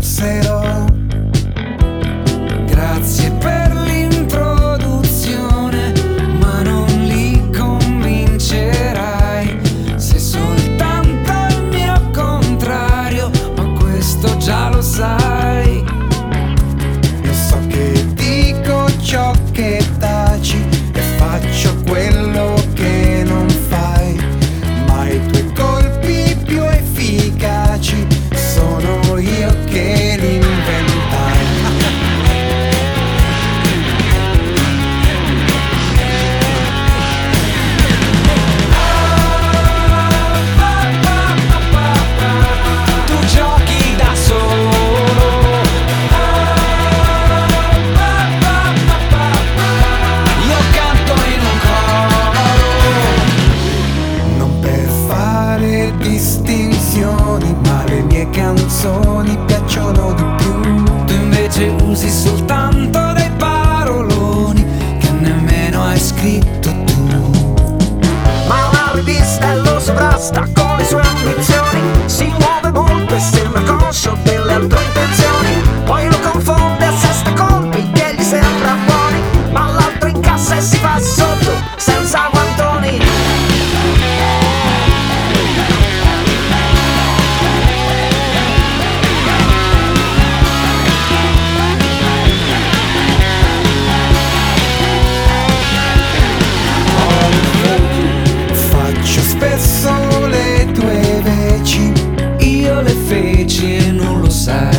fossero. Grazie per l'introduzione, ma non li convincerai. Sei soltanto il mio contrario, ma questo già lo sai. Lo so che dico ciò che taci e faccio quello che non fai, ma i tuoi colpi più efficaci sono io che li inventai. Tu giochi da solo, io canto in un coro. Non per fare distinzioni, ma le mie canzoni piacciono di più. Tu invece usi soltanto dei paroloni che nemmeno hai scritto tu. Ma una rivista lo sovrasta con le sue ambizioni, si muove molto e sembra conscio delle altre intenzioni, poi lo confonde a sesta colpi che gli sembra buoni, ma l'altro incassa e si fa sotto senza guantoni. Faccio spesso le tue veci, io le feci e non lo sai.